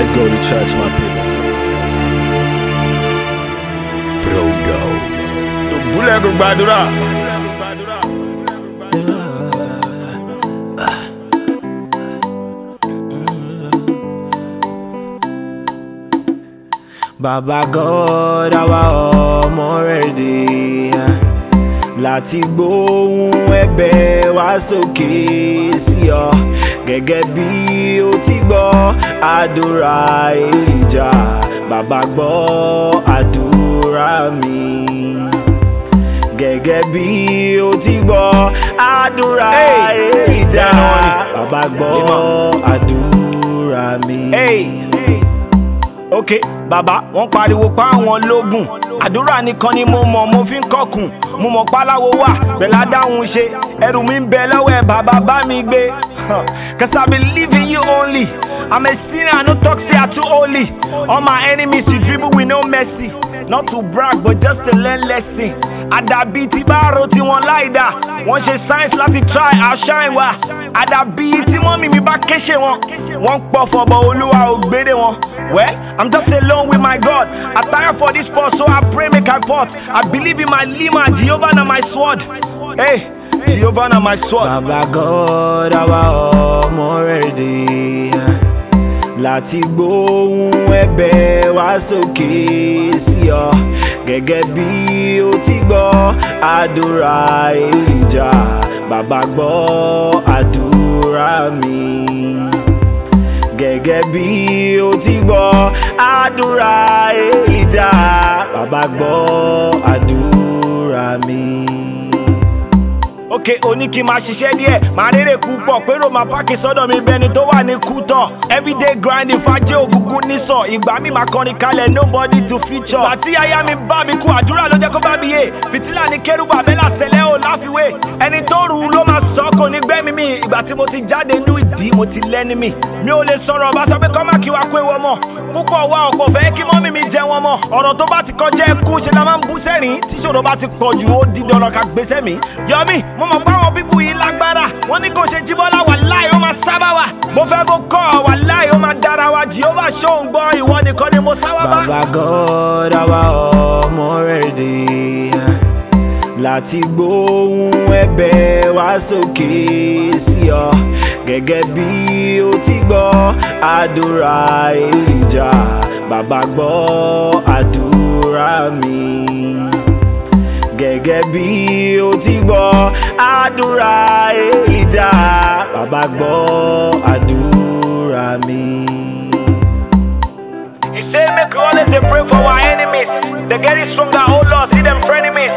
Let's go to church, my people. Bro, go. Bule go gbàdúrà. Baba God, àwa ọmọ rẹ̀ dé láti gbóhùn ẹ̀bẹ̀ wá sókè sí ọ gẹ́gẹ́ bí ó ti gbọ́ àdúrà Èlíjà. Baba gbọ́ àdúrà mi gẹ́gẹ́ bí ó ti gbọ́ àdúrà Èlíjà. Baba gbọ́ àdúrà mi. Ok, bàbá wọ́n pariwo pa àwọn lógun, àdúrà nìkan ni mo mọ̀ mo fi ń kọkùn. Mo mọ̀ páláwo wà pẹ̀lá dáhùn ṣe, ẹrù mi ń bẹ lọ́wọ́ ẹ̀ bàbá bá mi gbé. Cause I believe in you only. I'm a sinner, I no talk say I too holy. All my enemies you dribble with no mercy. Not to brag but just to learn lesson. Àdàbí tí bá ro tí wọ́n láìda, wọ́n ṣe science láti try outshine wa. Àdàbí tí mọ́mì mi bá kéṣe wọn, wọ́n pọ̀ fọ̀bọ̀ Olúwa ò gbédè wọn. Well, I'm just alone with my God. I tire for this sport, so I pray make I pot. I believe in my lima, Jehovah na my sword. Hey, Jehovah na my sword. Baba God, àwa ọmọ rẹ̀ dé láti gbóhùn ẹ̀bẹ̀ wá sókè sí ọ gẹ́gẹ́ bí ó ti gbọ́ àdúrà Èlíjà. Baba gbọ́ àdúrà mi gẹ́gẹ́ bí ó ti gbọ́ àdúrà Èlíjà. Baba gbọ́ àdúrà mi. Ok, oní kí n máa ṣiṣẹ́ díẹ̀, máa rere púpọ̀, pérò máa páàkì sọ́dọ̀ mi bẹni tó wà ní Kútọ̀. Everyday grinding fàájì ògùnkùn nísọ̀, ìgbà mi máa kọrin kalẹ̀ nobody to feature. Bàtí aya mi bá mi kú, àdúrà ló jẹ́ kó bá mi yé. Fìtílà ní kérúbù àbẹ́là sẹ̀lẹ̀ ò láfiwé. Ẹni tó rù ló máa sọ kò ní gbẹ́mí mi. Ìgbà tí mo ti jáde nínú ìdí mo ti lẹ́ni mi. Mi ò lè sọ̀rọ̀ bá sọ pé kọ́ má kí wa kó ewu ọmọ. Púpọ̀ wa ọ̀pọ̀ fẹ́ kí mọ́mí mi jẹ wọn mọ́. Ọ̀rọ̀ tó bá ti kọjá ẹkún ṣe la máa ń bú sẹ́rìn. Tíṣòro bá ti pọ̀ jù ó di dandan ká gbéṣẹ́ mi. Yọmí, mo mọ̀ pé àwọn bíbù yìí lágbára. Wọ́n ní kò ṣe Jíbọ́lá wàláhì ó máa sábà wà. Mo fẹ́ bó kọ́ wàláhì ó máa dára wa. Jehovah ṣóun gbọ́ ìwọ nìkan ni mo sáwá bá. Baba God, àwa ọmọ rẹ̀ dé láti gbóhùn ẹ̀bẹ̀ wá sókè sí ọ gẹ́gẹ́ bí ó ti gbọ́ àdúrà Èlíjà. Baba gbọ́ àdúrà mi gẹ́gẹ́ bí ó ti gbọ́ àdúrà Èlíjà. Baba gbọ́ àdúrà mi. You say make we always dey pray for our enemies. They getting stronger, oh Lord, see them frenemies.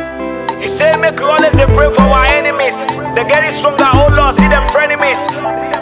You say make we always dey pray for our enemies. They getting stronger, oh Lord, see them frenemies.